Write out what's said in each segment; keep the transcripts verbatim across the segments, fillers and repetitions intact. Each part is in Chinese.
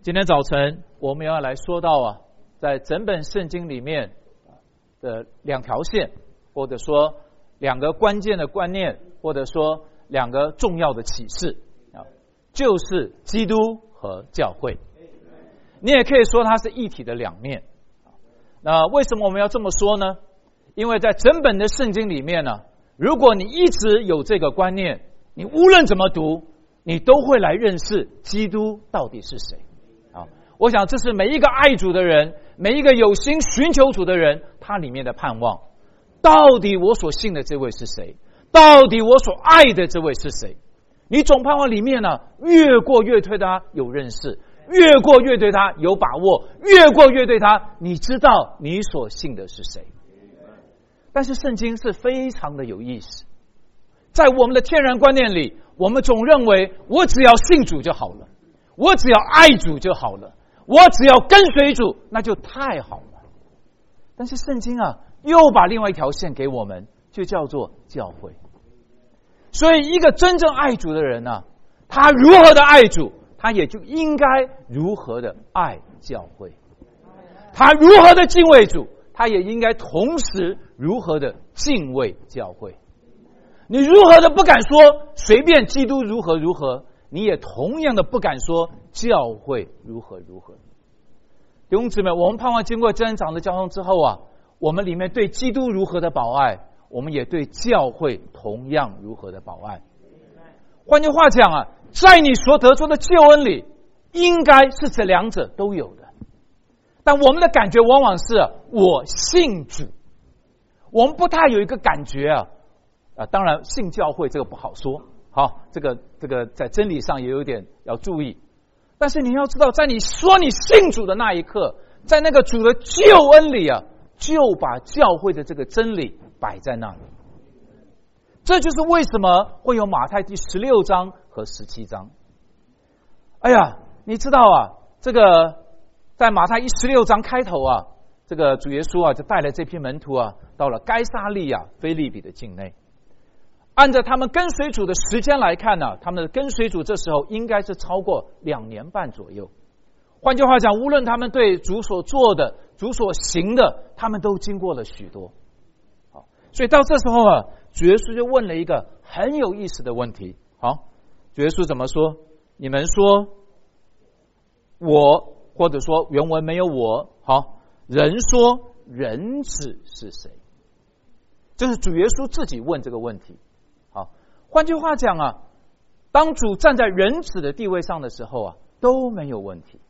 今天早晨我们要来说到啊，在整本圣经里面的两条线，或者说两个关键的观念，或者说两个重要的启示啊，就是基督和教会。你也可以说它是一体的两面。那为什么我们要这么说呢？因为在整本的圣经里面呢，如果你一直有这个观念，你无论怎么读，你都会来认识基督到底是谁啊！我想这是每一个爱主的人，每一个有心寻求主的人，他里面的盼望。到底我所信的这位是谁？到底我所爱的这位是谁？你总盼望里面呢，越过越对他有认识，越过越对他有把握，越过越对他你知道你所信的是谁。但是圣经是非常的有意思，在我们的天然观念里，我们总认为我只要信主就好了，我只要爱主就好了，我只要跟随主那就太好了。但是圣经啊，又把另外一条线给我们，就叫做教会。所以一个真正爱主的人呢、啊，他如何的爱主，他也就应该如何的爱教会。他如何的敬畏主，他也应该同时如何的敬畏教会。你如何的不敢说随便基督如何如何，你也同样的不敢说教会如何如何。弟兄姊妹，我们盼望经过真长的交通之后啊，我们里面对基督如何的保爱，我们也对教会同样如何的保爱。换句话讲啊，在你所得出的救恩里，应该是这两者都有的。但我们的感觉往往是、啊、我信主，我们不太有一个感觉啊。啊，当然信教会这个不好说，好，这个这个在真理上也有点要注意。但是你要知道，在你说你信主的那一刻，在那个主的救恩里啊，就把教会的这个真理摆在那里。这就是为什么会有马太第十六章和十七章。哎呀，你知道啊，这个在马太一十六章开头啊，这个主耶稣啊就带了这批门徒啊，到了该撒利亚腓立比的境内。按照他们跟随主的时间来看呢、啊，他们的跟随主这时候应该是超过两年半左右。换句话讲，无论他们对主所做的、主所行的，他们都经过了许多。好，所以到这时候啊，主耶稣就问了一个很有意思的问题。好，主耶稣怎么说？你们说我，或者说原文没有我，好，人说人子是谁？这是主耶稣自己问这个问题。好，换句话讲啊，当主站在人子的地位上的时候啊，都没有问题。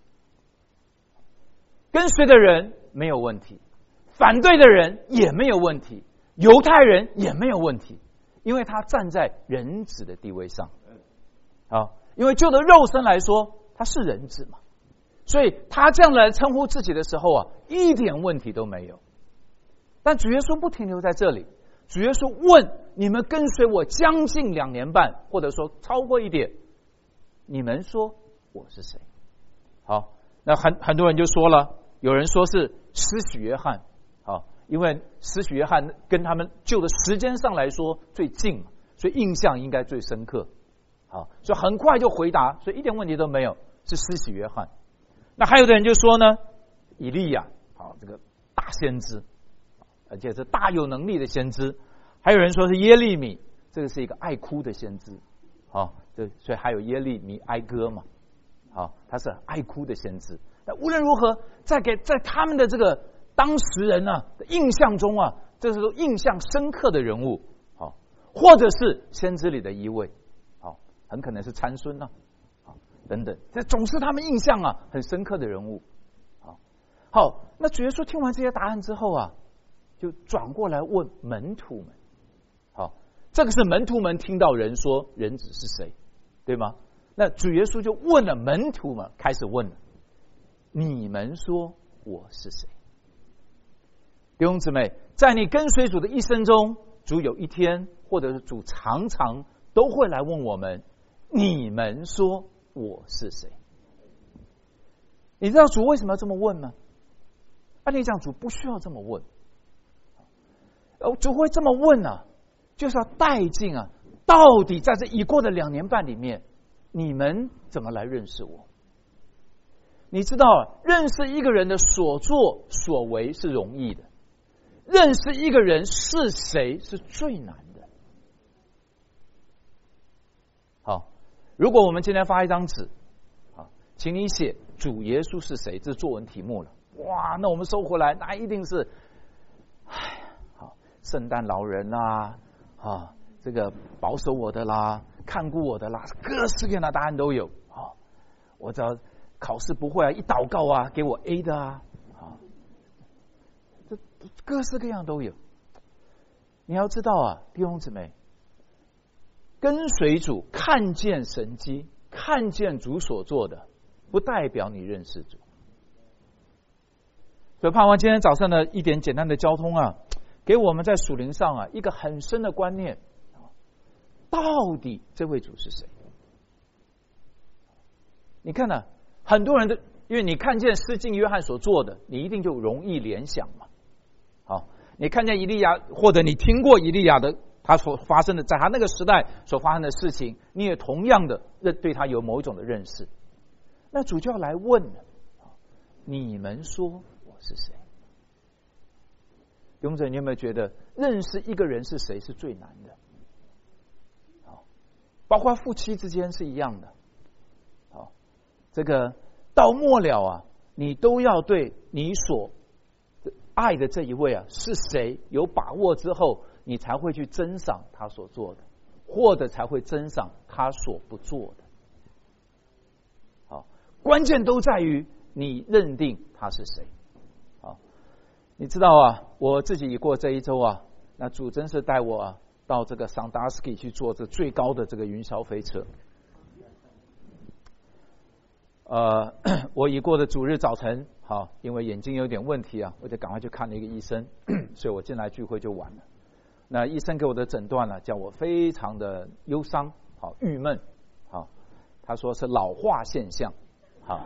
跟随的人没有问题，反对的人也没有问题，犹太人也没有问题，因为他站在人子的地位上。啊，因为就的肉身来说，他是人子嘛，所以他这样来称呼自己的时候啊，一点问题都没有。但主耶稣不停留在这里，主耶稣问你们跟随我将近两年半，或者说超过一点，你们说我是谁？好，那很很多人就说了，有人说是施洗约翰，好，因为施洗约翰跟他们就的时间上来说最近，所以印象应该最深刻。好，所以很快就回答，所以一点问题都没有，是施洗约翰。那还有的人就说呢，以利亚，好，这个大先知，而且是大有能力的先知。还有人说是耶利米，这个是一个爱哭的先知。好，这所以还有耶利米哀歌嘛。好，他是爱哭的先知。那无论如何，在给在他们的这个当时人啊的印象中啊，这是印象深刻的人物。好，或者是先知里的一位。好，很可能是参孙啊，好，等等，这总是他们印象啊很深刻的人物。好，好，那主耶稣听完这些答案之后啊，就转过来问门徒们。好，这个是门徒们听到人说人子是谁，对吗？那主耶稣就问了门徒们，开始问了，你们说我是谁？弟兄姊妹，在你跟随主的一生中，主有一天，或者是主常常都会来问我们，你们说我是谁？你知道主为什么要这么问吗？按理讲，主不需要这么问。主会这么问啊，就是要带进啊，到底在这已过的两年半里面，你们怎么来认识我？ 你知道，认识一个人的所作所为是容易的，认识一个人是谁是最难的。好，如果我们今天发一张纸，好，请你写主耶稣是谁，这是作文题目了。哇，那我们收回来，那一定是，哎，好，圣诞老人啦，啊，这个保守我的啦，看顾我的啦，各式各样的答案都有。好，我只要考试不会啊，一祷告啊，给我 A 的啊，啊，这各式各样都有。你要知道啊，弟兄姊妹，跟随主，看见神迹，看见主所做的，不代表你认识主。所以盼望今天早上的一点简单的交通啊，给我们在属灵上啊一个很深的观念，到底这位主是谁？你看呢、啊？很多人的，因为你看见施浸约翰所做的，你一定就容易联想嘛。好，你看见以利亚，或者你听过以利亚的他所发生的，在他那个时代所发生的事情，你也同样的对他有某一种的认识。那主就要来问了：你们说我是谁？勇者，你有没有觉得认识一个人是谁是最难的？好，包括夫妻之间是一样的。这个到末了啊，你都要对你所爱的这一位啊是谁有把握之后，你才会去珍赏他所做的，或者才会珍赏他所不做的。好，关键都在于你认定他是谁。好，你知道啊，我自己过这一周啊，那主真是带我啊到这个桑达斯基去坐这最高的这个云霄飞车。呃，我已过的主日早晨，好，因为眼睛有点问题啊，我就赶快去看了一个医生，所以我进来聚会就晚了。那医生给我的诊断呢，叫我非常的忧伤，好，郁闷，好，他说是老化现象，好，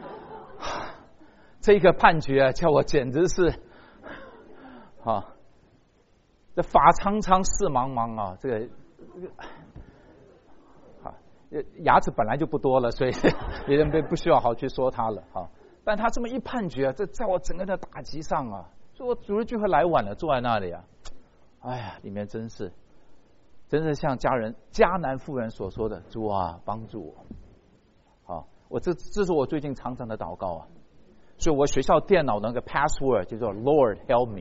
这个判决啊，叫我简直是，好，这法苍苍事茫茫啊，这个。这个牙齿本来就不多了，所以别人不需要好去说他了哈。但他这么一判决啊，这在我整个的打击上啊，所以我主日聚会来晚了，坐在那里啊，哎呀，里面真是，真是像家人迦南妇人所说的：“主啊，帮助我。”好，我这这是我最近常常的祷告啊。所以我学校电脑那个 password 叫做 Lord help me，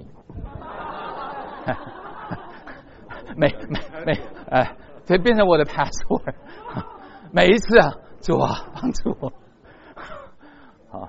没没没哎，所以变成我的 password。每一次啊，主啊，帮助我，好，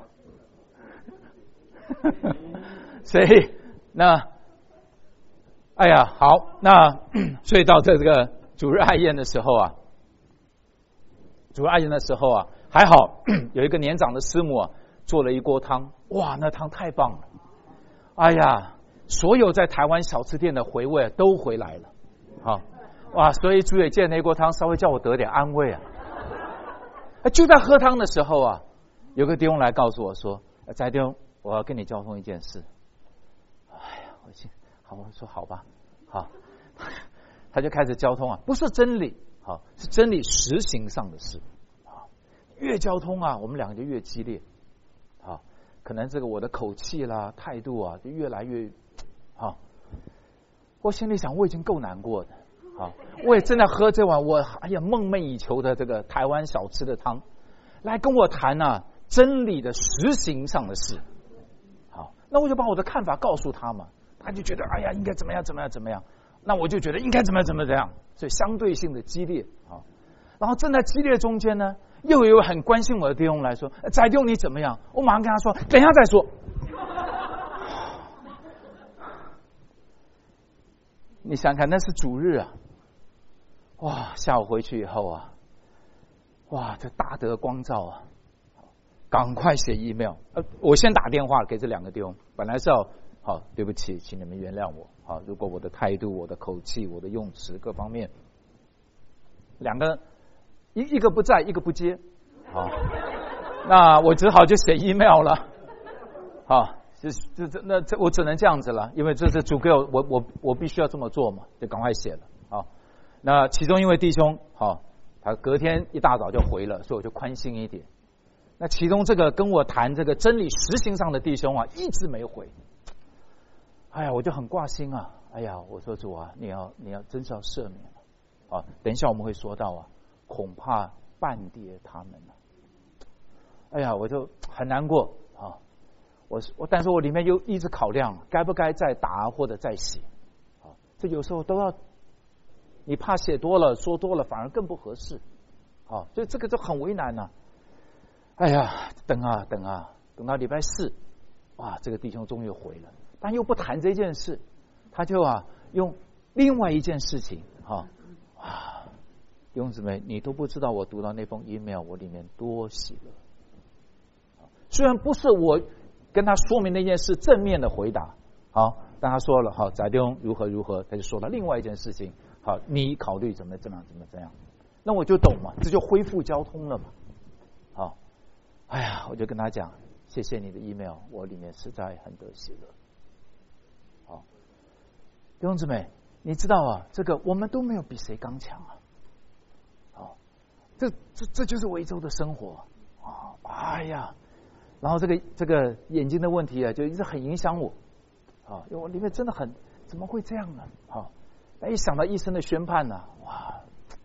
所以那，哎呀，好，那所以到这个主日爱宴的时候啊，主日爱宴的时候啊，还好有一个年长的师母啊，做了一锅汤，哇，那汤太棒了，哎呀，所有在台湾小吃店的回味都回来了，好，哇，所以主也借那锅汤稍微叫我得点安慰啊。就在喝汤的时候啊，有个弟兄来告诉我说：“翟弟兄，我要跟你交通一件事。”哎呀，我心好，我说好吧，好，他就开始交通啊，不是真理，好，是真理实行上的事。好，越交通啊，我们两个就越激烈。好，可能这个我的口气啦、态度啊，就越来越好。我心里想，我已经够难过的。好，我也正在喝这碗我哎呀梦寐以求的这个台湾小吃的汤，来跟我谈啊真理的实行上的事。好，那我就把我的看法告诉他嘛，他就觉得哎呀应该怎么样怎么样怎么样，那我就觉得应该怎么样怎么样，所以相对性的激烈。好，然后正在激烈中间呢，又有很关心我的弟兄来说：“翟弟兄你怎么样？”我马上跟他说：“等一下再说。”你想想看，那是主日啊。哇！下午回去以后啊，哇，这大得光照啊！赶快写 email。呃，我先打电话给这两个弟兄，本来是要好，对不起，请你们原谅我。好，如果我的态度、我的口气、我的用词各方面，两个一一个不在，一个不接，好，那我只好就写 email 了。好，这这这那这我只能这样子了，因为这是主给我我我我必须要这么做嘛，就赶快写了。好。那其中一位弟兄，好，他隔天一大早就回了，所以我就宽心一点。 那其中这个跟我谈这个真理实行上的弟兄啊，一直没回。哎呀，我就很挂心啊！哎呀，我说主啊，你要你要真是要赦免啊！等一下我们会说到啊，恐怕半跌他们了。哎呀，我就很难过啊！我我，但是我里面又一直考量，该不该再答或者再写啊？这有时候都要，你怕写多了说多了，反而更不合适啊！所以这个就很为难呐、啊。哎呀，等啊等啊，等到礼拜四，哇，这个弟兄终于回了。但又不谈这件事，他就啊用另外一件事情哈啊，弟兄姊妹，你都不知道我读到那封 email， 我里面多喜乐。虽然不是我跟他说明那件事正面的回答，好，但他说了好，翟弟兄如何如何，他就说了另外一件事情，好，你考虑怎么怎么样怎么怎样，那我就懂嘛，这就恢复交通了嘛。好，哎呀，我就跟他讲，谢谢你的 email， 我里面实在很得喜乐。弟兄姊妹，你知道啊，这个我们都没有比谁刚强啊！好，这这这就是维州的生活啊！哎呀，然后这个这个眼睛的问题啊，就一直很影响我啊，因为我里面真的很怎么会这样呢？好，一想到医生的宣判呢、啊，哇，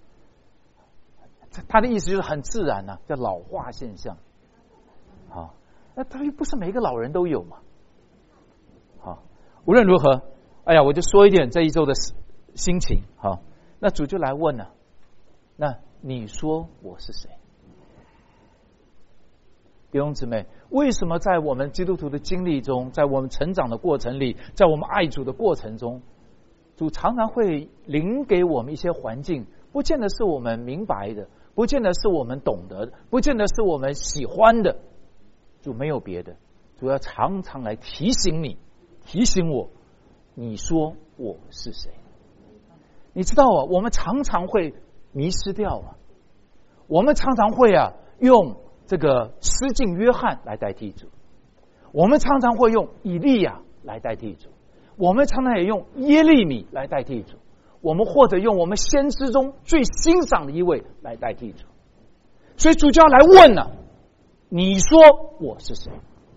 他的意思就是很自然呐、啊，叫老化现象。好，那他又不是每一个老人都有嘛。好，无论如何。哎呀，我就说一点这一周的心情。好，那主就来问了，那你说我是谁？弟兄姊妹，为什么在我们基督徒的经历中，在我们成长的过程里，在我们爱主的过程中，主常常会临给我们一些环境，不见得是我们明白的，不见得是我们懂得的，不见得是我们喜欢的。主没有别的，主要常常来提醒你，提醒我。你说我是谁？你知道啊，我们常常会迷失掉啊，我们常常会啊用这个施浸约翰来代替主，我们常常会用以利亚来代替主，我们常常也用耶利米来代替主，我们或者用我们先知中最欣赏的一位来代替主。所以主就要来问了、啊，你说我是谁？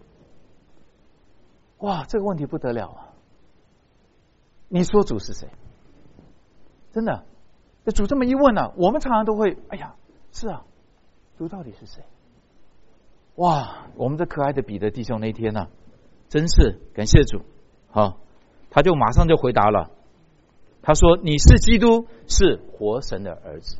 哇，这个问题不得了啊！你说主是谁？真的，这主这么一问呢、啊，我们常常都会，哎呀，是啊，主到底是谁？哇，我们这可爱的彼得弟兄那天呢、啊，真是感谢主，好，他就马上就回答了，他说：“你是基督，是活神的儿子。”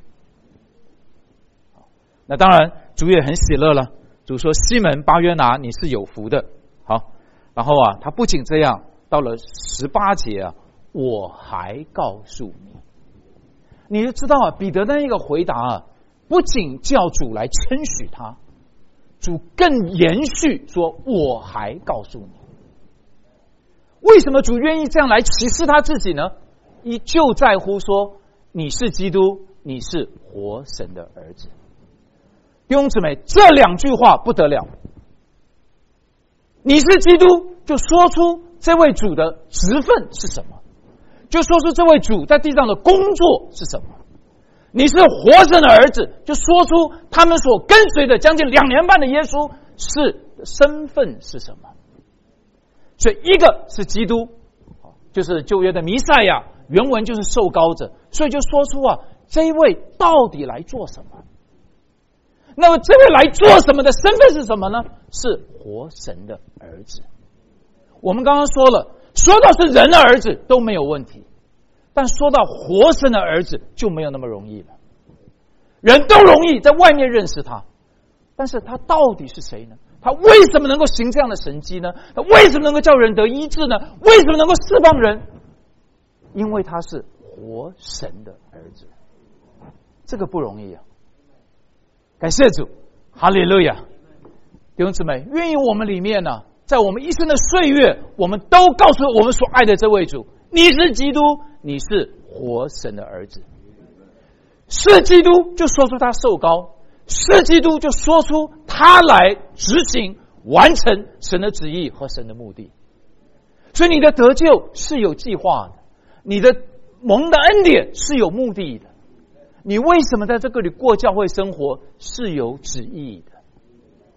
那当然，主也很喜乐了。主说：“西门巴约拿，你是有福的。”好，然后啊，他不仅这样，到了十八节啊。我还告诉你，你就知道啊，彼得的那个回答啊，不仅叫主来称许他，主更延续说，我还告诉你。为什么主愿意这样来启示他自己呢？一就在乎说，你是基督，你是活神的儿子。弟兄姊妹，这两句话不得了。你是基督，就说出这位主的职分是什么。就说出这位主在地上的工作是什么？你是活神的儿子，就说出他们所跟随的将近两年半的耶稣是身份是什么？所以一个是基督，就是旧约的弥赛亚，原文就是受膏者，所以就说出啊，这一位到底来做什么？那么这位来做什么的身份是什么呢？是活神的儿子。我们刚刚说了。说到是人的儿子都没有问题，但说到活神的儿子就没有那么容易了。人都容易在外面认识他，但是他到底是谁呢？他为什么能够行这样的神迹呢？他为什么能够叫人得医治呢？为什么能够释放人？因为他是活神的儿子，这个不容易啊！感谢主，哈利路亚！弟兄姊妹，愿意我们里面呢、啊。在我们一生的岁月，我们都告诉我们所爱的这位主，你是基督，你是活神的儿子。是基督就说出他受膏，是基督就说出他来执行完成神的旨意和神的目的。所以你的得救是有计划的，你的蒙的恩典是有目的的，你为什么在这个里过教会生活是有旨意的。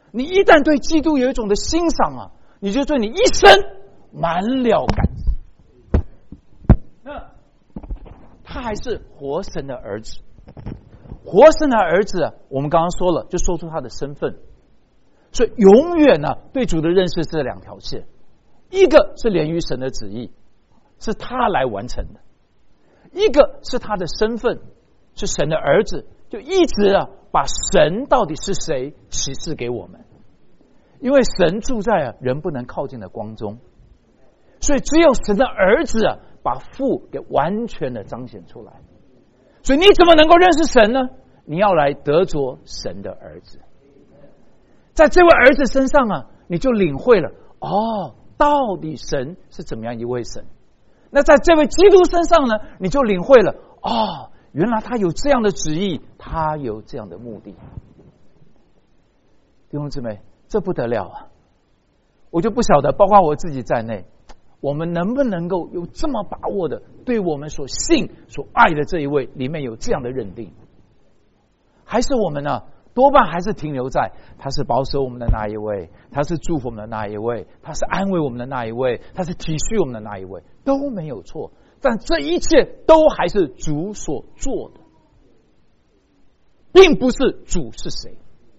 你一旦对基督有一种的欣赏啊，你就对你一生满了感激。那他还是活神的儿子，活神的儿子啊，我们刚刚说了，就说出他的身份。所以永远呢、啊，对主的认识是两条线，一个是连于神的旨意，是他来完成的；一个是他的身份，是神的儿子，就一直啊把神到底是谁启示给我们。因为神住在啊人不能靠近的光中，所以只有神的儿子啊把父给完全的彰显出来。所以你怎么能够认识神呢？你要来得着神的儿子。在这位儿子身上啊，你就领会了哦，到底神是怎么样一位神。那在这位基督身上呢，你就领会了哦，原来他有这样的旨意，他有这样的目的。弟兄姊妹，这不得了啊！我就不晓得，包括我自己在内，我们能不能够有这么把握的，对我们所信所爱的这一位里面有这样的认定？还是我们呢？多半还是停留在他是保守我们的那一位，他是祝福我们的那一位，他是安慰我们的那一位，他是体恤我们的那一位，都没有错。但这一切都还是主所做的，并不是主是谁。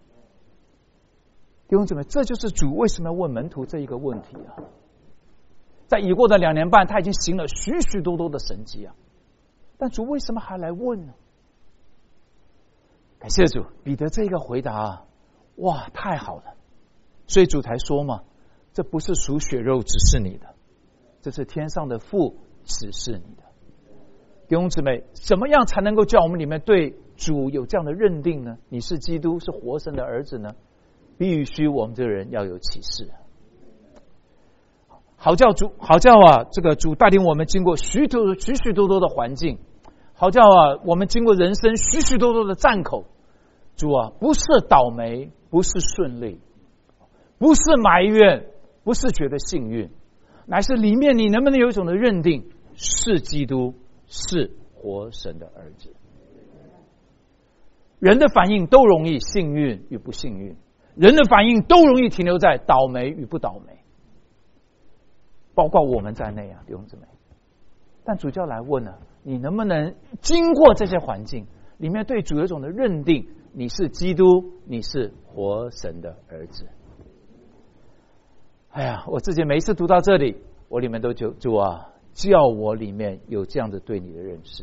弟兄姊妹，这就是主为什么要问门徒这一个问题啊！在已过的两年半，他已经行了许许多多的神迹啊，但主为什么还来问呢？感谢主，彼得这个回答啊，哇，太好了！所以主才说嘛，这不是属血肉指示你的，这是天上的父指示你的。弟兄姊妹，怎么样才能够叫我们里面对主有这样的认定呢？你是基督，是活神的儿子呢？必须我们这个人要有启示，好叫主，好叫啊，这个主带领我们经过许多许许多多的环境。好叫啊，我们经过人生许许多多的战口，主啊，不是倒霉，不是顺利，不是埋怨，不是觉得幸运，乃是里面你能不能有一种的认定，是基督，是活神的儿子。人的反应都容易幸运与不幸运，人的反应都容易停留在倒霉与不倒霉，包括我们在内啊，弟兄姊妹。但主教来问了、啊，你能不能经过这些环境里面对主有一种的认定，你是基督，你是活神的儿子。哎呀，我自己每一次读到这里，我里面都就主啊，叫我里面有这样子对你的认识。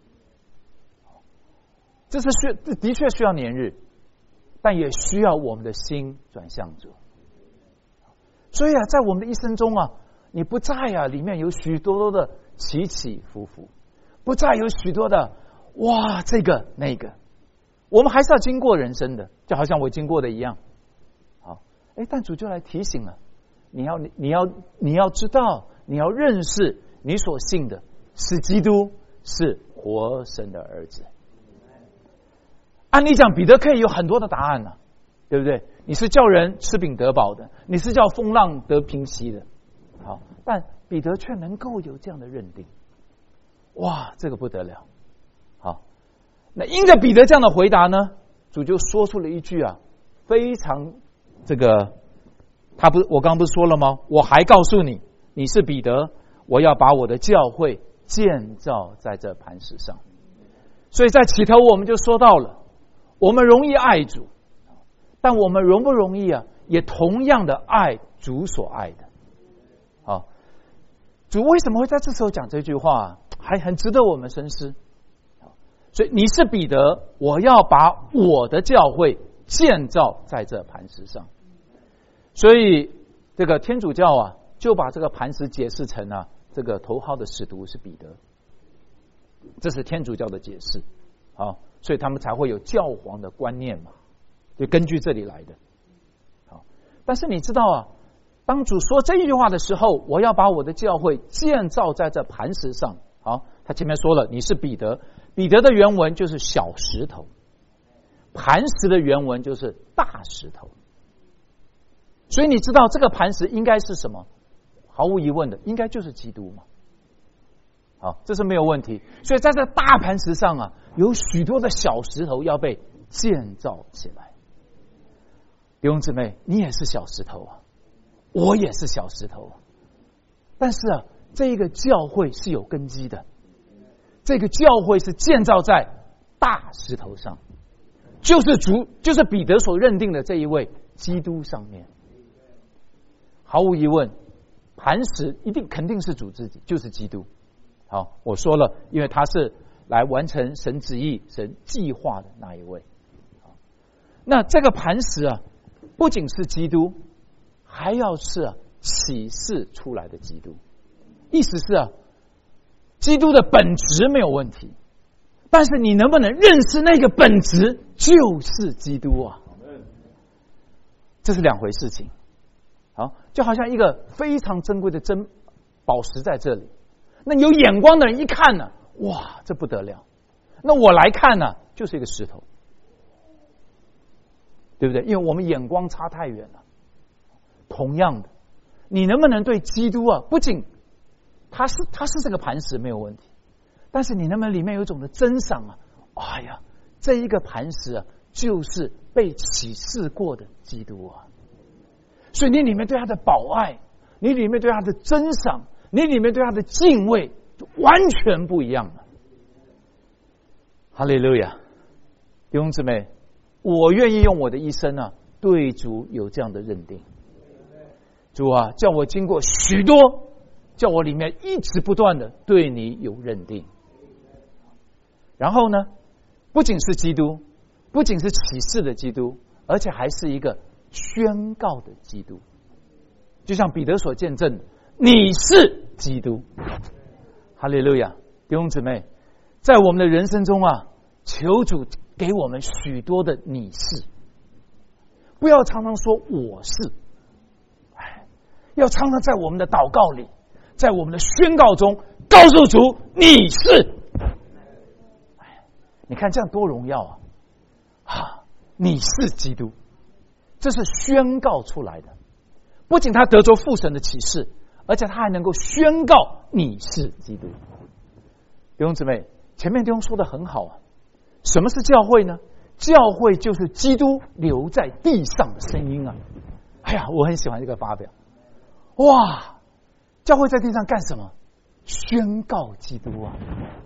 这是需这的确需要年日，但也需要我们的心转向主。所以啊，在我们的一生中啊，你不在啊，里面有许多多的起起伏伏，不再有许多的哇这个那个，我们还是要经过人生的，就好像我经过的一样。好，哎，但主就来提醒了，你要你要你要知道，你要认识你所信的是基督，是活神的儿子。按理讲，彼得可以有很多的答案呢、啊，对不对？你是叫人吃饼得饱的，你是叫风浪得平息的。好，但彼得却能够有这样的认定，哇，这个不得了！好，那因着彼得这样的回答呢，主就说出了一句啊，非常这个，他不，我刚刚不是说了吗？我还告诉你，你是彼得，我要把我的教会建造在这磐石上。所以在起头我们就说到了，我们容易爱主，但我们容不容易啊，也同样的爱主所爱的。好，主为什么会在这时候讲这句话，还很值得我们深思。所以你是彼得，我要把我的教会建造在这磐石上。所以这个天主教啊，就把这个磐石解释成啊，这个头号的使徒是彼得，这是天主教的解释。好，所以他们才会有教皇的观念嘛，就根据这里来的。好，但是你知道啊，当主说这一句话的时候，我要把我的教会建造在这磐石上。好，他前面说了，你是彼得，彼得的原文就是小石头，磐石的原文就是大石头。所以你知道这个磐石应该是什么？毫无疑问的，应该就是基督嘛。好，这是没有问题。所以在这个大磐石上啊，有许多的小石头要被建造起来。弟兄姊妹，你也是小石头啊，我也是小石头啊。但是啊，这一个教会是有根基的，这个教会是建造在大石头上，就是主，就是彼得所认定的这一位基督上面。毫无疑问，磐石一定肯定是主自己，就是基督。好，我说了，因为他是来完成神旨意、神计划的那一位。那这个磐石啊，不仅是基督，还要是啊启示出来的基督。意思是啊，基督的本质没有问题，但是你能不能认识那个本质就是基督啊？这是两回事情。好，就好像一个非常珍贵的珍宝石在这里，那有眼光的人一看呢，哇，这不得了。那我来看呢，就是一个石头，对不对？因为我们眼光差太远了。同样的，你能不能对基督啊，不仅他是他是这个磐石没有问题，但是你能不能里面有一种的珍赏啊？哎呀，这一个磐石啊，就是被启示过的基督啊。所以你里面对他的宝爱，你里面对他的珍赏，你里面对他的敬畏，就完全不一样了。哈利路亚，弟兄姊妹，我愿意用我的一生啊，对主有这样的认定。主啊，叫我经过许多，叫我里面一直不断的对你有认定。然后呢，不仅是基督，不仅是启示的基督，而且还是一个宣告的基督。就像彼得所见证的，你是基督。哈利路亚，弟兄姊妹，在我们的人生中啊，求主给我们许多的你是，不要常常说我是，要常常在我们的祷告里，在我们的宣告中告诉主你是。你看这样多荣耀啊！啊，你是基督，这是宣告出来的。不仅他得着父神的启示，而且他还能够宣告你是基督。弟兄姊妹，前面弟兄说的很好啊。什么是教会呢？教会就是基督留在地上的声音啊！哎呀，我很喜欢这个发表。哇，教会在地上干什么？宣告基督啊！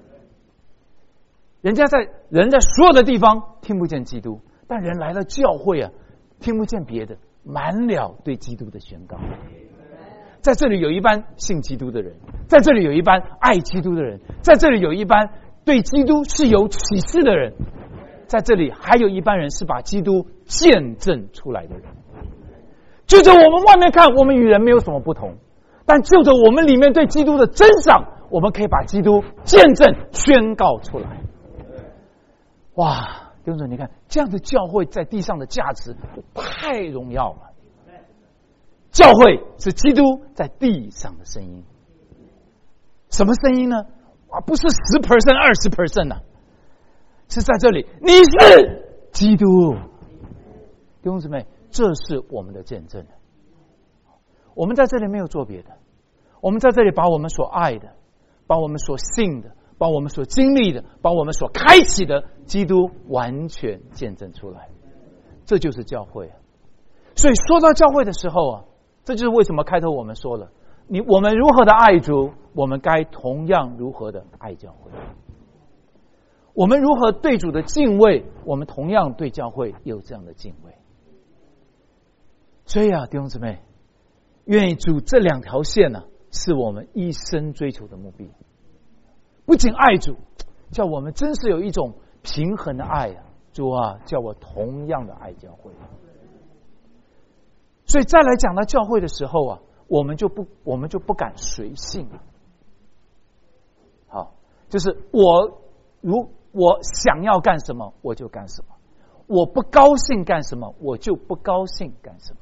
人家在人在所有的地方听不见基督，但人来了教会啊，听不见别的，满了对基督的宣告。在这里有一班信基督的人，在这里有一班爱基督的人，在这里有一班对基督是有启示的人，在这里还有一班人是把基督见证出来的人。就着我们外面看，我们与人没有什么不同，但就着我们里面对基督的珍赏，我们可以把基督见证宣告出来。哇，弟兄姊妹，你看这样的教会在地上的价值太荣耀了。教会是基督在地上的声音。什么声音呢？啊，不是十 percent、二十 percent 呢，是在这里，你是基督。弟兄姊妹，这是我们的见证。我们在这里没有做别的，我们在这里把我们所爱的，把我们所信的，把我们所经历的，把我们所开启的基督完全见证出来。这就是教会啊。所以说到教会的时候啊，这就是为什么开头我们说了，你我们如何的爱主，我们该同样如何的爱教会。我们如何对主的敬畏，我们同样对教会有这样的敬畏。所以啊，弟兄姊妹，愿意主这两条线呢、啊，是我们一生追求的目的。不仅爱主，叫我们真是有一种平衡的爱啊！主啊，叫我同样的爱教会。所以再来讲到教会的时候啊，我们就不我们就不敢随性了。好，就是我如我想要干什么，我就干什么；我不高兴干什么，我就不高兴干什么。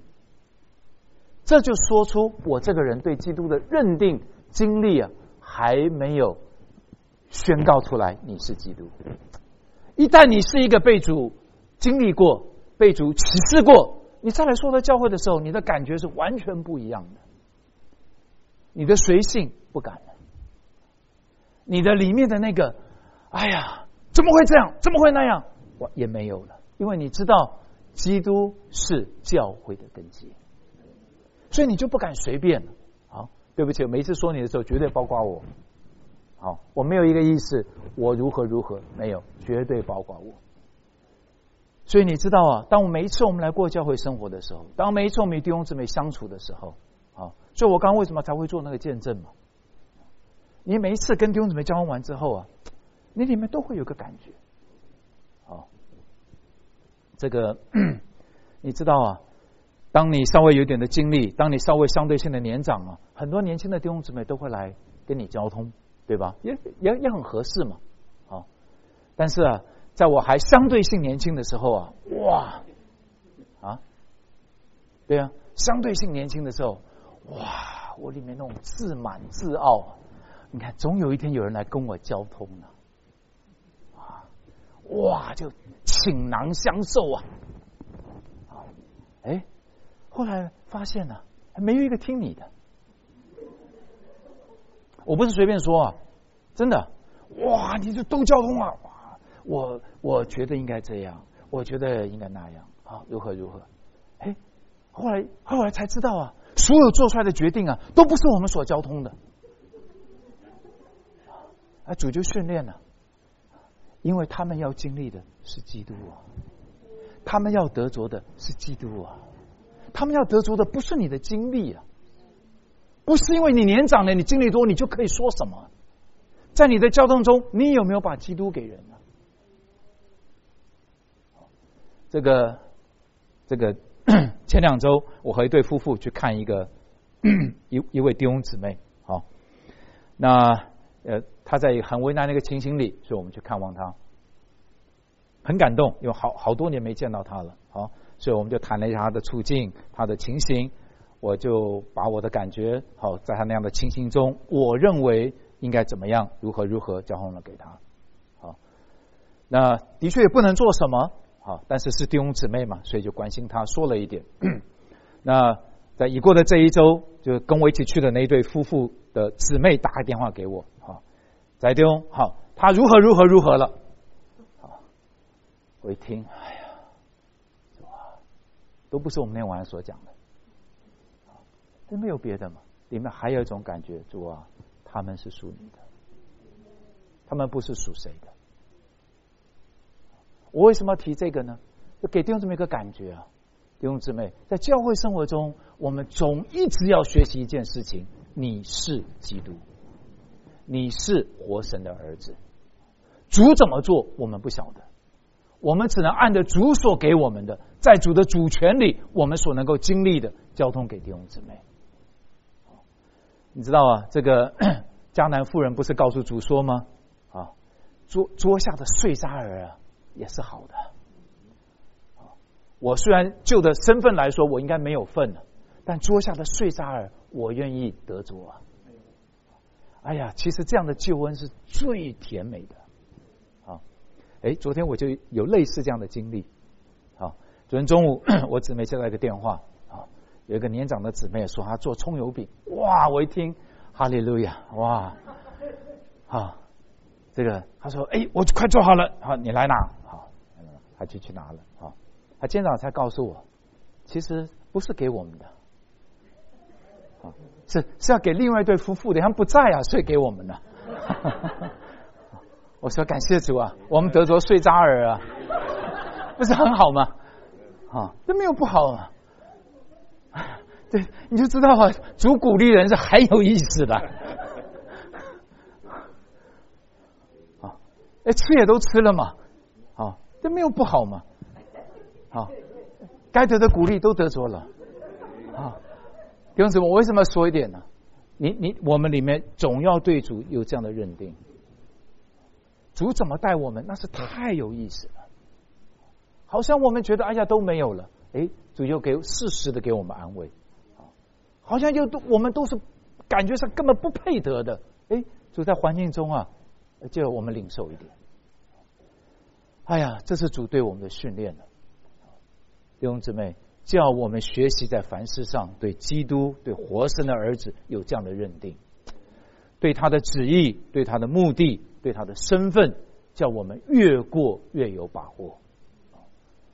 这就说出我这个人对基督的认定经历啊，还没有宣告出来你是基督。一旦你是一个被主经历过、被主启示过，你再来说到教会的时候，你的感觉是完全不一样的。你的随性不敢了，你的里面的那个哎呀怎么会这样，怎么会那样，我也没有了。因为你知道基督是教会的根基，所以你就不敢随便了。好，对不起，每一次说你的时候，绝对包括我。好，我没有一个意思，我如何如何，没有，绝对包括我。所以你知道啊，当我每一次我们来过教会生活的时候，当每一次我们与弟兄姊妹相处的时候，啊，所以我刚刚为什么才会做那个见证嘛？你每一次跟弟兄姊妹交往完之后啊，你里面都会有个感觉。好，这个你知道啊，当你稍微有点的经历，当你稍微相对性的年长啊，很多年轻的弟兄姊妹都会来跟你交通，对吧？也也也很合适嘛。好，但是啊，在我还相对性年轻的时候啊，哇啊，对啊，相对性年轻的时候，哇，我里面那种自满自傲啊，你看，总有一天有人来跟我交通了，啊，哇，就倾囊相授啊，啊，哎，后来发现呢、啊，没有一个听你的。我不是随便说啊，真的，哇，你这都交通啊，哇，我我觉得应该这样，我觉得应该那样，啊，如何如何，哎，后来后来才知道啊，所有做出来的决定啊，都不是我们所交通的，啊，主就训练了，因为他们要经历的是基督啊，他们要得着的是基督啊，他们要得着的不是你的经历啊。不是因为你年长了，你经历多，你就可以说什么？在你的交通中，你有没有把基督给人呢？这个，这个前两周，我和一对夫妇去看一个一一位弟兄姊妹，好，那呃他在很为难的一个情形里，所以我们去看望他，很感动，因为好好多年没见到他了，好，所以我们就谈了一下他的处境，他的情形。我就把我的感觉，好，在他那样的情形中，我认为应该怎么样，如何如何交换了给他。好，那的确也不能做什么，好，但是是弟兄姊妹嘛，所以就关心他，说了一点。那在已过的这一周，就跟我一起去的那一对夫妇的姊妹打个电话给我，好，翟弟兄，好，他如何如何如何了。好，我一听，哎呀，哇，都不是我们那天晚上所讲的。这没有别的嘛，里面还有一种感觉，主啊，他们是属你的，他们不是属谁的。我为什么要提这个呢？就给弟兄姊妹一个感觉啊，弟兄姊妹，在教会生活中，我们总一直要学习一件事情：你是基督，你是活神的儿子。主怎么做，我们不晓得，我们只能按着主所给我们的，在主的主权里，我们所能够经历的，交通给弟兄姊妹。你知道啊，这个迦南妇人不是告诉主说吗？啊，桌桌下的碎渣儿啊，也是好的。我虽然就的身份来说，我应该没有份了，但桌下的碎渣儿，我愿意得着啊。哎呀，其实这样的救恩是最甜美的。啊，哎，昨天我就有类似这样的经历。啊，昨天中午我姊妹接到一个电话。有一个年长的姊妹说她做葱油饼，哇！我一听，哈利路亚，哇！啊，这个她说，哎，我快做好了，好，你来拿，好，她就去拿了，好，她今天早上才告诉我，其实不是给我们的，啊，是是要给另外一对夫妇的，他们不在啊，所以给我们的。我说感谢主啊，我们得着碎渣儿啊，不是很好吗？啊，这没有不好啊。对，你就知道啊，主鼓励人是很有意思的。啊，哎，吃也都吃了嘛，啊，这没有不好嘛，啊，该得的鼓励都得着了，啊，弟兄姊妹，我为什么说一点呢？你你我们里面总要对主有这样的认定，主怎么带我们，那是太有意思了。好像我们觉得哎呀都没有了，哎，主又给适时的给我们安慰。好像又都我们都是感觉上根本不配得的，哎，主在环境中啊，就我们领受一点。哎呀，这是主对我们的训练了，弟兄姊妹，叫我们学习在凡事上对基督、对活神的儿子有这样的认定，对他的旨意、对他的目的、对他的身份，叫我们越过越有把握。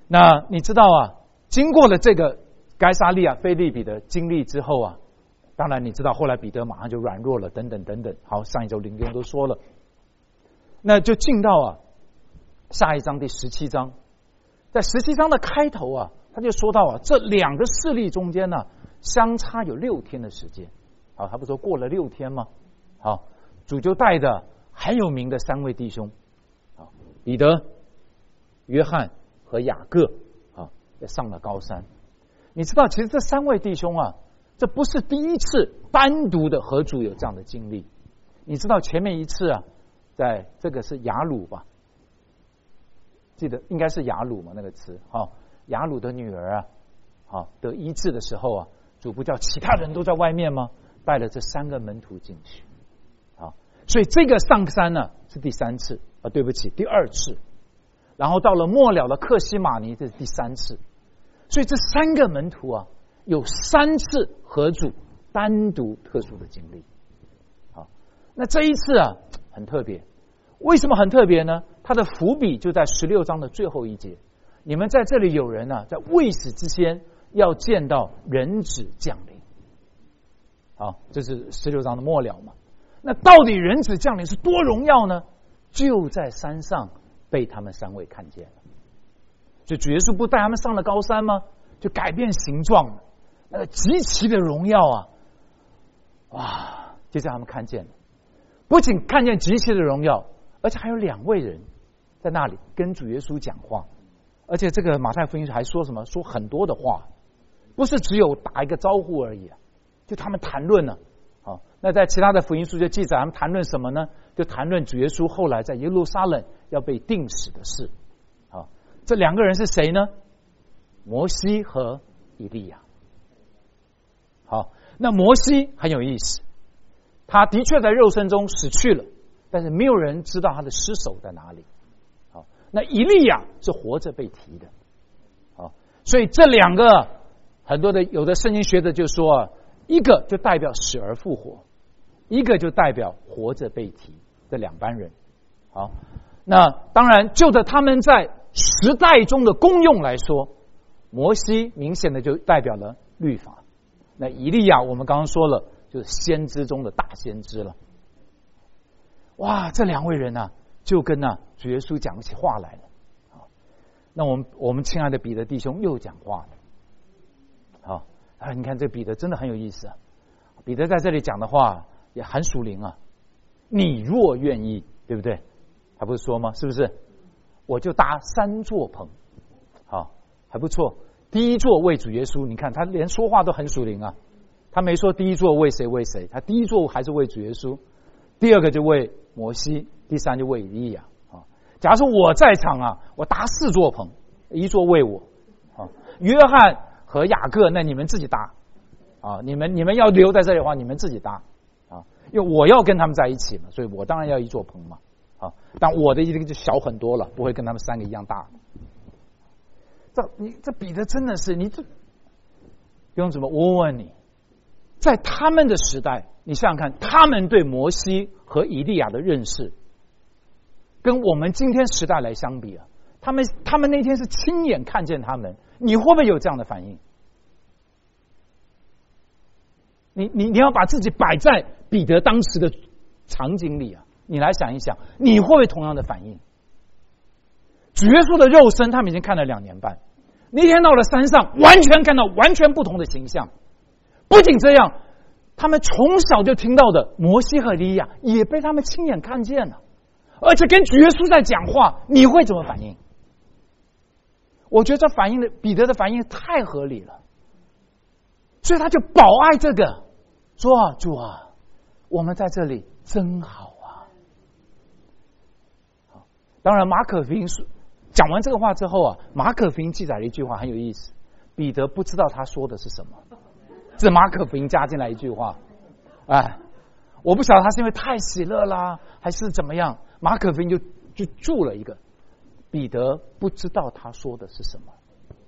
那你知道啊，经过了这个该撒利亚腓立比的经历之后啊，当然你知道后来彼得马上就软弱了，等等等等。好，上一周林根都说了，那就进到啊下一章第十七章，在十七章的开头啊，他就说到啊，这两个势力中间呢、啊、相差有六天的时间。好，他不说过了六天吗？好，主就带着很有名的三位弟兄，啊，彼得、约翰和雅各啊，也上了高山。你知道，其实这三位弟兄啊，这不是第一次单独的和主有这样的经历。你知道前面一次啊，在这个是雅鲁吧？记得应该是雅鲁嘛那个词，哈，雅鲁的女儿啊，好得医治的时候啊，主不叫其他人都在外面吗？带了这三个门徒进去，好，所以这个上山呢是第三次啊，对不起，第二次。然后到了末了的克西马尼，这是第三次。所以这三个门徒啊，有三次和主单独特殊的经历。好，那这一次啊很特别，为什么很特别呢？它的伏笔就在十六章的最后一节。你们在这里有人呢、啊，在未死之先要见到人子降临。好，这是十六章的末了嘛。那到底人子降临是多荣耀呢？就在山上被他们三位看见了。所以主耶稣不带他们上了高山吗？就改变形状了，那个极其的荣耀啊！哇，就让他们看见了。不仅看见极其的荣耀，而且还有两位人在那里跟主耶稣讲话。而且这个马太福音还说什么？说很多的话，不是只有打一个招呼而已啊。就他们谈论了，好，那在其他的福音书就记载他们谈论什么呢？就谈论主耶稣后来在耶路撒冷要被钉死的事。好，这两个人是谁呢？摩西和以利亚。好，那摩西很有意思，他的确在肉身中死去了，但是没有人知道他的尸首在哪里。好，那以利亚是活着被提的。好，所以这两个很多的有的圣经学者就说啊，一个就代表死而复活，一个就代表活着被提，这两班人。好，那当然就着他们在时代中的功用来说，摩西明显的就代表了律法，那以利亚我们刚刚说了，就是先知中的大先知了。哇，这两位人呢、啊，就跟呢、啊、主耶稣讲起话来了。好，那我们我们亲爱的彼得弟兄又讲话了。好啊，你看这彼得真的很有意思啊！彼得在这里讲的话也很属灵啊。你若愿意，对不对？他不是说吗？是不是？我就搭三座棚，好，还不错。第一座为主耶稣，你看他连说话都很属灵啊。他没说第一座为谁为谁，他第一座还是为主耶稣，第二个就为摩西，第三就为以利亚啊。假如说我在场啊，我搭四座棚，一座为我啊，约翰和雅各，那你们自己搭啊！你们你们要留在这里的话，你们自己搭啊！因为我要跟他们在一起嘛，所以我当然要一座棚嘛啊！但我的一定就小很多了，不会跟他们三个一样大。这你这彼得真的是你这，不用怎么我问你，在他们的时代，你想想看，他们对摩西和以利亚的认识，跟我们今天时代来相比啊，他们他们那天是亲眼看见他们。你会不会有这样的反应？你你你要把自己摆在彼得当时的场景里啊，你来想一想，你会不会同样的反应？主耶稣的肉身，他们已经看了两年半，那天到了山上，完全看到完全不同的形象。不仅这样，他们从小就听到的摩西和以利亚也被他们亲眼看见了，而且跟主耶稣在讲话，你会怎么反应？我觉得这反应的彼得的反应太合理了，所以他就保爱这个，说啊主啊，我们在这里真好啊。好，当然马可福音讲完这个话之后啊，马可福音记载了一句话很有意思，彼得不知道他说的是什么，这马可福音加进来一句话，哎，我不晓得他是因为太喜乐啦，还是怎么样，马可福音就就注了一个。彼得不知道他说的是什么，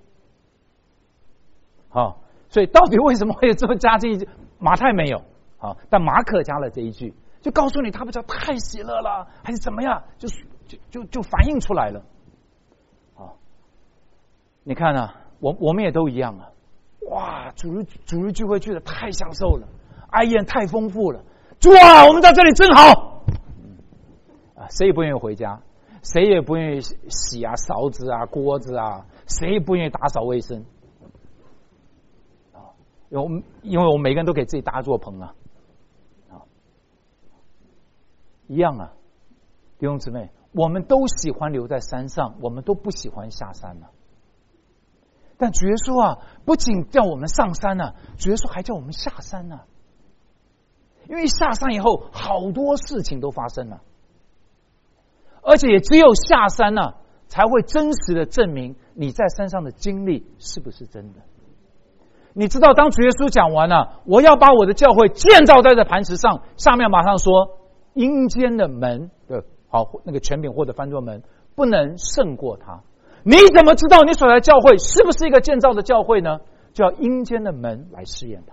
好，所以到底为什么会这么加进一句？马太没有，好，但马可加了这一句，就告诉你他不知道太喜乐了，还是怎么样，就就就就反映出来了，好， 你看啊，我我们也都一样啊。哇，主日主日聚会去的太享受了，爱宴太丰富了。主啊，我们在这里真好。啊，谁也不愿意回家，谁也不愿意洗啊勺子啊锅子啊，谁也不愿意打扫卫生。啊，因为我们因为我们每个人都给自己搭座棚啊，啊，一样啊，弟兄姊妹，我们都喜欢留在山上，我们都不喜欢下山啊。但主耶稣啊，不仅叫我们上山啊，主耶稣还叫我们下山啊。因为下山以后，好多事情都发生了，而且也只有下山啊，才会真实的证明你在山上的经历是不是真的。你知道，当主耶稣讲完了、啊，我要把我的教会建造在这磐石上，下面马上说，阴间的门的好，那个权柄或者翻作门，不能胜过他。你怎么知道你所在的教会是不是一个建造的教会呢？就要阴间的门来试验它。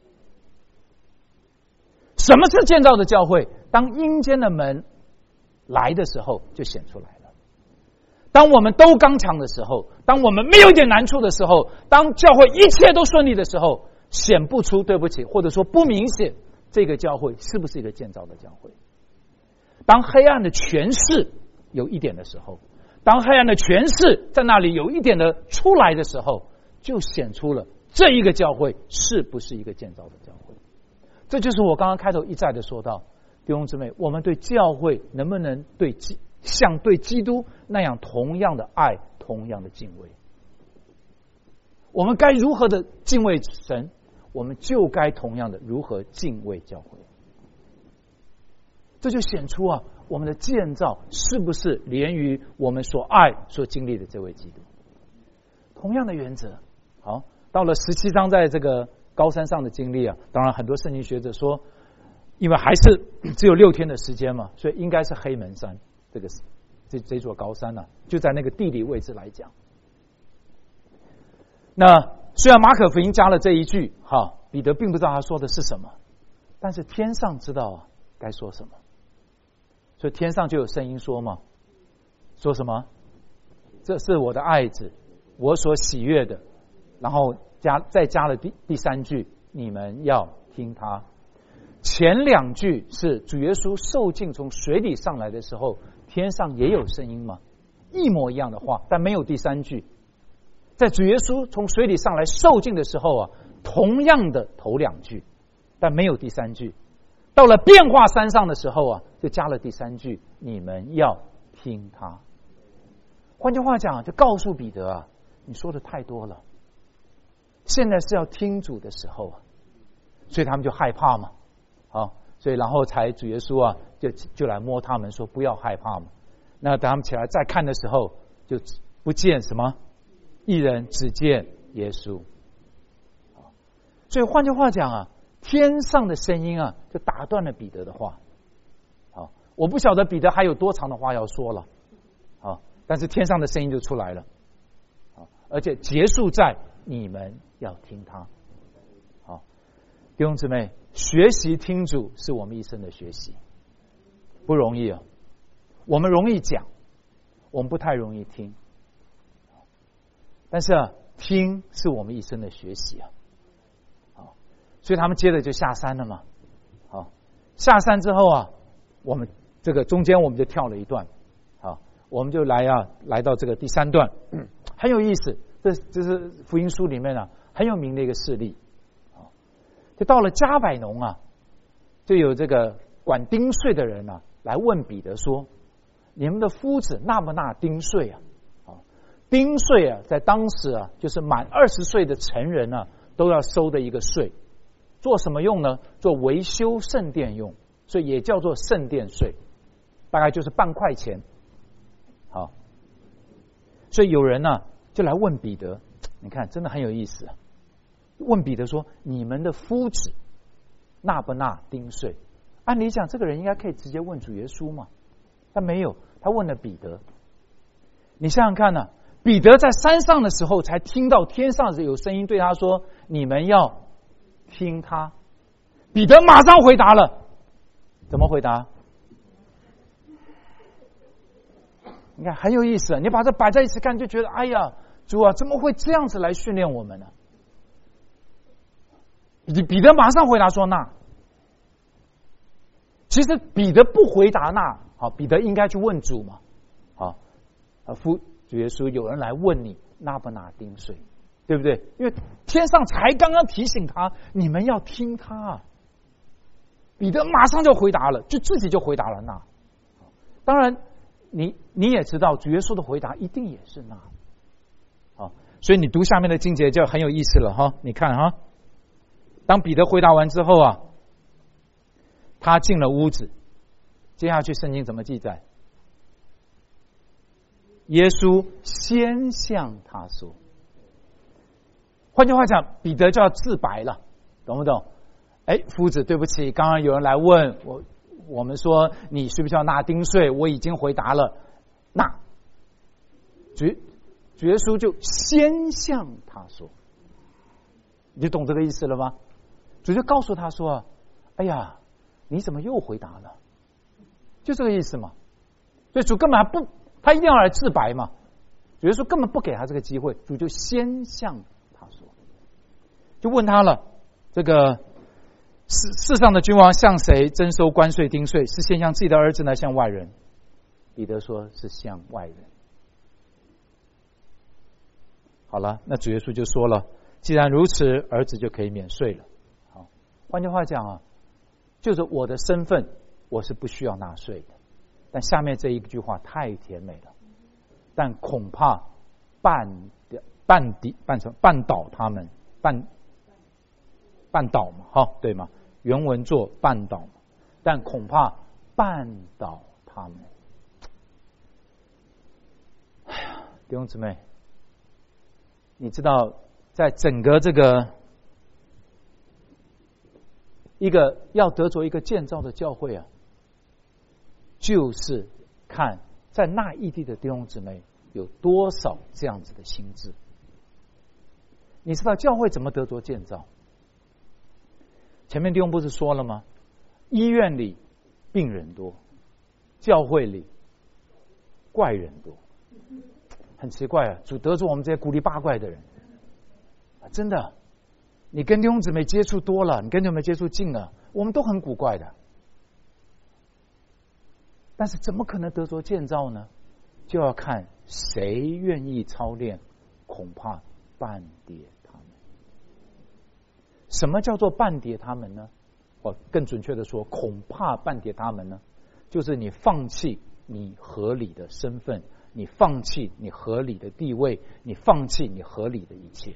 什么是建造的教会？当阴间的门来的时候，就显出来了。当我们都刚强的时候，当我们没有一点难处的时候，当教会一切都顺利的时候，显不出对不起，或者说不明显，这个教会是不是一个建造的教会？当黑暗的权势有一点的时候，当黑暗的权势在那里有一点的出来的时候，就显出了这一个教会是不是一个建造的教会。这就是我刚刚开头一再的说到，弟兄姊妹，我们对教会能不能对像对基督那样同样的爱，同样的敬畏？我们该如何的敬畏神，我们就该同样的如何敬畏教会。这就显出啊，我们的建造是不是连于我们所爱所经历的这位基督。同样的原则。好，到了十七章，在这个高山上的经历啊，当然很多圣经学者说，因为还是只有六天的时间嘛，所以应该是黑门山这个这这座高山呢、啊，就在那个地理位置来讲。那虽然马可福音加了这一句，哈，彼得并不知道他说的是什么，但是天上知道啊该说什么，所以天上就有声音说嘛，说什么？这是我的爱子，我所喜悦的。然后加再加了第第三句，你们要听他。前两句是主耶稣受尽从水里上来的时候，天上也有声音嘛，一模一样的话，但没有第三句。在主耶稣从水里上来受尽的时候啊，同样的头两句，但没有第三句。到了变化山上的时候啊，就加了第三句，你们要听他。换句话讲，就告诉彼得啊，你说的太多了，现在是要听主的时候啊，所以他们就害怕嘛，啊，所以然后才主耶稣啊，就就来摸他们说不要害怕嘛。那等他们起来再看的时候，就不见什么一人，只见耶稣。所以换句话讲啊，天上的声音啊，就打断了彼得的话。好，我不晓得彼得还有多长的话要说了，好，但是天上的声音就出来了，好，而且结束在你们要听他。好，弟兄姊妹，学习听主是我们一生的学习，不容易啊。我们容易讲，我们不太容易听，但是啊，听是我们一生的学习啊。好，所以他们接着就下山了嘛。好，下山之后啊，我们这个中间我们就跳了一段，好，我们就来啊，来到这个第三段，嗯、很有意思。这这是福音书里面啊很有名的一个事例。好，就到了加百农啊，就有这个管丁税的人啊来问彼得说：“你们的夫子纳不纳丁税啊？”啊，丁税啊，在当时啊，就是满二十岁的成人啊都要收的一个税。做什么用呢？做维修圣殿用，所以也叫做圣殿税，大概就是半块钱。好，所以有人呢、啊、就来问彼得，你看真的很有意思啊。问彼得说：“你们的夫子纳不纳丁税？”按理讲，这个人应该可以直接问主耶稣嘛，但没有，他问了彼得。你想想看呢、啊，彼得在山上的时候才听到天上有声音对他说：“你们要听他。”彼得马上回答了，怎么回答？你看很有意思，你把这摆在一起看，就觉得哎呀， 主啊，怎么会这样子来训练我们呢？彼得马上回答说：“那。”其实彼得不回答那，好，彼得应该去问主嘛，好，啊，夫主耶稣，有人来问你拿不拿钉税，对不对？因为天上才刚刚提醒他，你们要听他。彼得马上就回答了，就自己就回答了那。当然，你你也知道，主耶稣的回答一定也是那。好，所以你读下面的经节就很有意思了哈。你看哈，当彼得回答完之后啊。他进了屋子，接下去圣经怎么记载？耶稣先向他说，换句话讲，彼得就要自白了，懂不懂？哎，夫子，对不起，刚刚有人来问我，我们说你需不需要纳丁税？我已经回答了，那主主耶稣就先向他说，你就懂这个意思了吗？主就告诉他说：“哎呀。”你怎么又回答了？就这个意思嘛。所以主根本还不，他一定要来自白嘛。主耶稣根本不给他这个机会，主就先向他说，就问他了：这个世世上的君王向谁征收关税丁税？是先向自己的儿子呢，向外人？彼得说是向外人。好了，那主耶稣就说了：既然如此，儿子就可以免税了。好，换句话讲啊。就是我的身份，我是不需要纳税的。但下面这一句话太甜美了，但恐怕绊绊抵绊成绊倒他们，绊绊倒嘛，哈，对吗？原文作绊倒，但恐怕绊倒他们。哎呀，弟兄姊妹，你知道，在整个这个。一个要得着一个建造的教会啊，就是看在那异地的弟兄姊妹有多少这样子的心智。你知道教会怎么得着建造？前面弟兄不是说了吗？医院里病人多，教会里怪人多，很奇怪啊！主得着我们这些古里八怪的人，真的。你跟弟兄姊妹接触多了，你跟弟兄姊妹接触近了，我们都很古怪的。但是怎么可能得着建造呢？就要看谁愿意操练，恐怕绊跌他们。什么叫做绊跌他们呢？或更准确的说，恐怕绊跌他们呢，就是你放弃你合理的身份，你放弃你合理的地位，你放弃你合理的一切。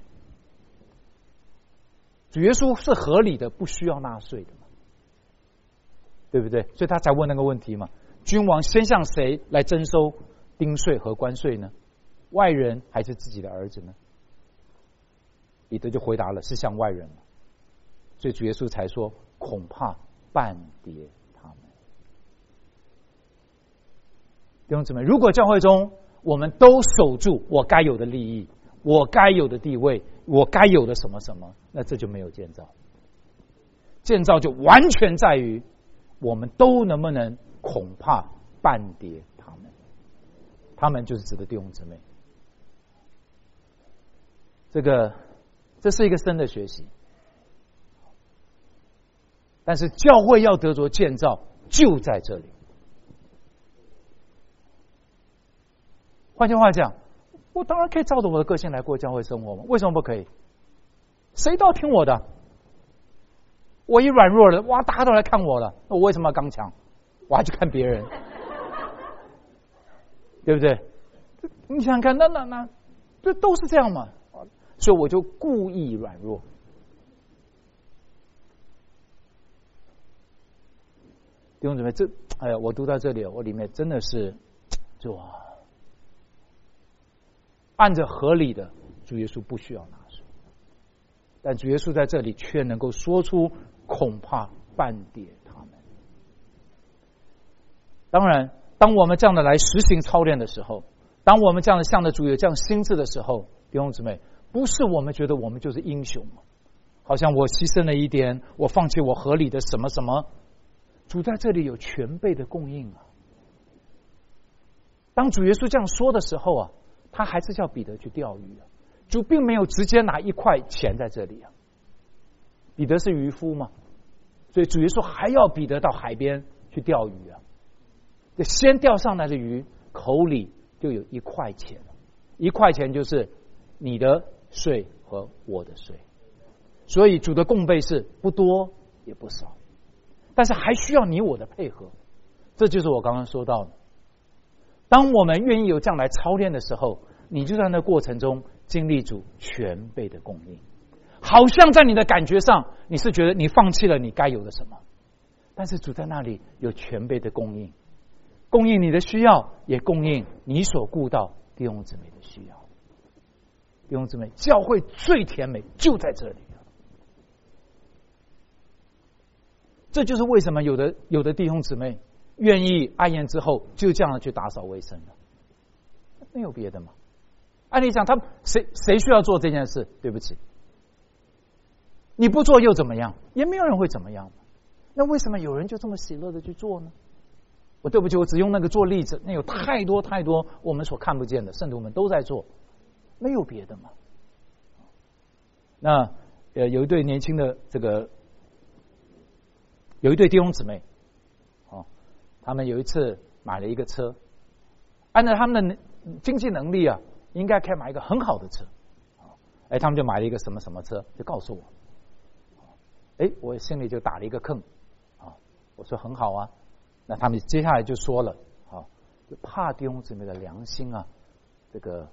主耶稣是合理的，不需要纳税的嘛，对不对？所以他才问那个问题嘛：君王先向谁来征收丁税和关税呢？外人还是自己的儿子呢？彼得就回答了：是向外人嘛。所以主耶稣才说：恐怕绊跌他们。弟兄姊妹，如果教会中我们都守住我该有的利益，我该有的地位，我该有的什么什么，那这就没有建造。建造就完全在于我们都能不能恐怕绊跌他们。他们就是指的弟兄姊妹。这个这是一个深的学习，但是教会要得着建造就在这里。换句话讲，我当然可以照着我的个性来过教会生活嘛，为什么不可以？谁都要听我的。我一软弱了，哇，大家都来看我了，那我为什么要刚强？我还去看别人，对不对？你想想看，那那那，这都是这样嘛。所以我就故意软弱。弟兄姊妹，这哎呀，我读到这里，我里面真的是就啊。按着合理的，主耶稣不需要纳税，但主耶稣在这里却能够说出恐怕绊跌他们。当然，当我们这样的来实行操练的时候，当我们这样的向着主有这样心智的时候，弟兄姊妹，不是我们觉得我们就是英雄，好像我牺牲了一点，我放弃我合理的什么什么，主在这里有全备的供应啊。当主耶稣这样说的时候啊， 他还是叫彼得去钓鱼啊。主并没有直接拿一块钱在这里啊。彼得是渔夫嘛，所以主耶稣还要彼得到海边去钓鱼啊。先钓上来的鱼口里就有一块钱，一块钱就是你的税和我的税，所以主的供备是不多也不少，但是还需要你我的配合。这就是我刚刚说到的，当我们愿意有这样来操练的时候，你就在那过程中经历主全备的供应。好像在你的感觉上你是觉得你放弃了你该有的什么，但是主在那里有全备的供应，供应你的需要，也供应你所顾到弟兄姊妹的需要。弟兄姊妹，教会最甜美就在这里。这就是为什么有的有的弟兄姊妹愿意安宴之后就这样去打扫卫生了，没有别的嘛。按理讲，他谁谁需要做这件事？对不起，你不做又怎么样？也没有人会怎么样。那为什么有人就这么喜乐的去做呢？我对不起，我只用那个做例子，那有太多太多我们所看不见的，圣徒们都在做，没有别的嘛。那呃，有一对年轻的这个，有一对弟兄姊妹，哦，他们有一次买了一个车，按照他们的经济能力啊，应该可以买一个很好的车，哎，他们就买了一个什么什么车，就告诉我，哎，我心里就打了一个坑，啊，我说很好啊。那他们接下来就说了，啊，就怕弟兄姊妹的良心啊，这个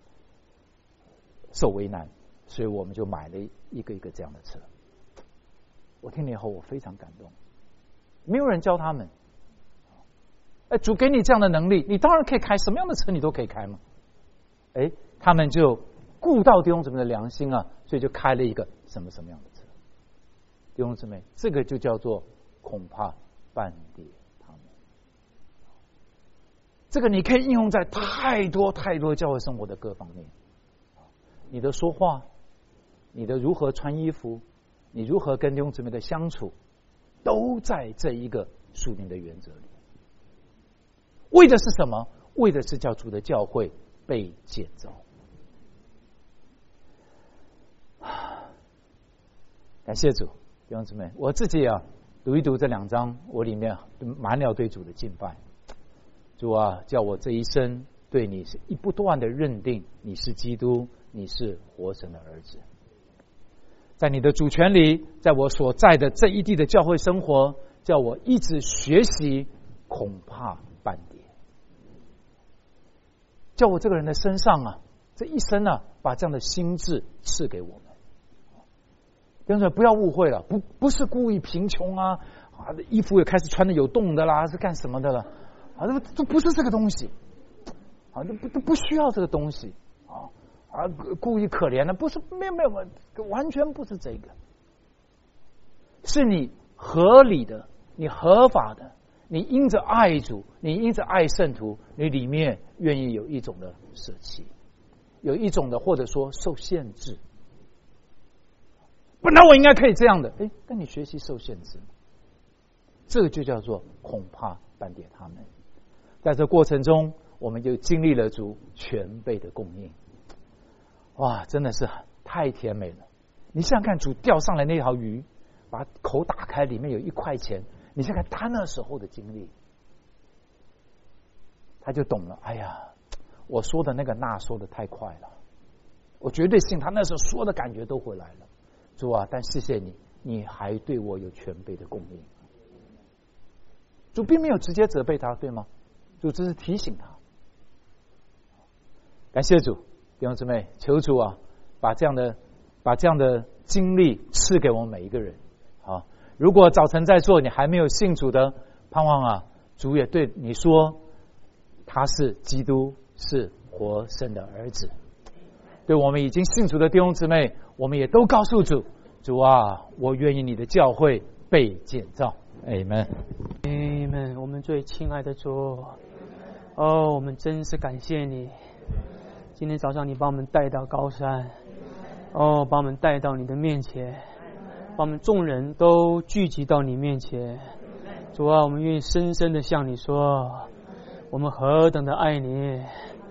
受为难，所以我们就买了一个一个这样的车。我听了以后，我非常感动。没有人教他们，哎，主给你这样的能力，你当然可以开什么样的车，你都可以开嘛。哎，他们就顾到弟兄姊妹的良心啊，所以就开了一个什么什么样的车。弟兄姊妹，这个就叫做恐怕半跌。这个你可以应用在太多太多教会生活的各方面，你的说话，你的如何穿衣服，你如何跟弟兄姊妹的相处，都在这一个属灵的原则里。为的是什么？为的是叫主的教会被建造。感谢主，弟兄姊妹，我自己啊读一读这两章，我里面满了对主的敬拜。主啊，叫我这一生对你是一不断的认定，你是基督，你是活神的儿子。在你的主权里，在我所在的这一地的教会生活，叫我一直学习，恐怕半跌。叫我这个人的身上啊，这一生啊，把这样的心智赐给我们。弟兄姊妹，不要误会了，不不是故意贫穷啊，啊，衣服也开始穿的有洞的啦，是干什么的了？啊，这这不是这个东西，啊，这不都不需要这个东西啊啊，故意可怜的，不是，没有没有，完全不是这个，是你合理的，你合法的，你因着爱主，你因着爱圣徒，你里面愿意有一种的舍弃，有一种的或者说受限制。本来我应该可以这样的，哎，但你学习受限制，这个就叫做恐怕半跌他们。在这过程中，我们就经历了主全备的供应。哇，真的是太甜美了！你想想看，主钓上来那条鱼，把口打开，里面有一块钱，你想想看他那时候的经历，他就懂了。哎呀，我说的那个那说的太快了，我绝对信他那时候说的感觉都回来了。主啊，但谢谢你，你还对我有全备的供应。主并没有直接责备他，对吗？主只是提醒他。感谢主，弟兄姊妹，求主啊，把这样的把这样的经历赐给我们每一个人。好，如果早晨在座你还没有信主的，盼望啊，主也对你说，他是基督，是活生的儿子。对我们已经信主的弟兄姊妹，我们也都告诉主，主啊，我愿意你的教会被建造。Amen。 Amen。我们最亲爱的主，哦，我们真是感谢你。今天早上你把我们带到高山，哦，把我们带到你的面前，把我们众人都聚集到你面前。主啊，我们愿意深深的向你说，我们何等的爱你。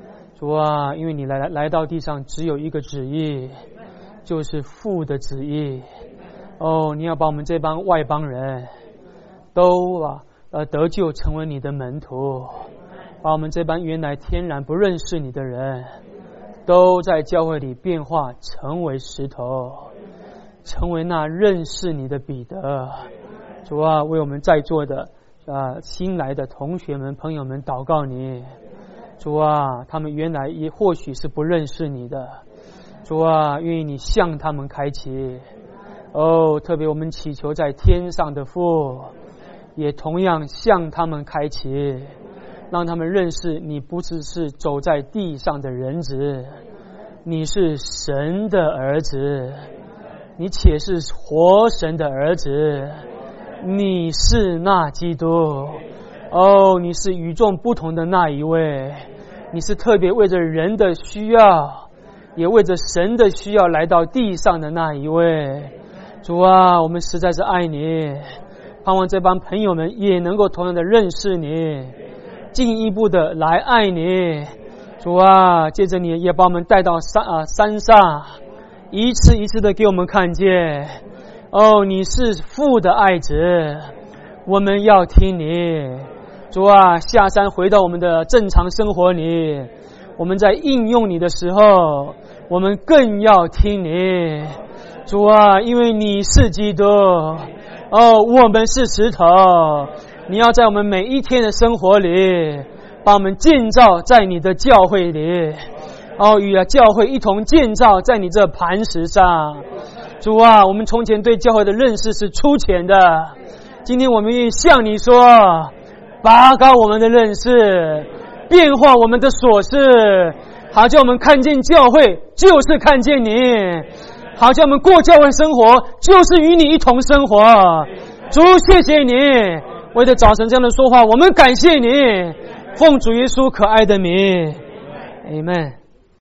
主啊，因为你来来来到地上只有一个旨意，就是父的旨意。哦，你要把我们这帮外邦人都啊呃得救，成为你的门徒，把我们这帮原来天然不认识你的人，都在教会里变化，成为石头，成为那认识你的彼得。主啊，为我们在座的啊新来的同学们、朋友们祷告你。主啊，他们原来也或许是不认识你的。主啊，愿意你向他们开启。哦，特别我们祈求在天上的父，也同样向他们开启，让他们认识你不只是走在地上的人子，你是神的儿子，你且是活神的儿子，你是那基督。哦，你是与众不同的那一位，你是特别为着人的需要，也为着神的需要来到地上的那一位。主啊，我们实在是爱你，盼望这帮朋友们也能够同样的认识你，进一步的来爱你。主啊，借着你也把我们带到山啊山上，一次一次的给我们看见，哦，你是父的爱子，我们要听你。主啊，下山回到我们的正常生活里，我们在应用你的时候，我们更要听你。主啊，因为你是基督，哦，我们是石头，你要在我们每一天的生活里把我们建造在你的教会里，哦，与教会一同建造在你这磐石上。主啊，我们从前对教会的认识是粗浅的，今天我们愿意向你说，拔高我们的认识，变化我们的所事，好叫我们看见教会就是看见你，好叫我们过教会生活就是与你一同生活。主，谢谢你，为了早晨这样的说话，我们感谢你，奉主耶稣可爱的名，阿们。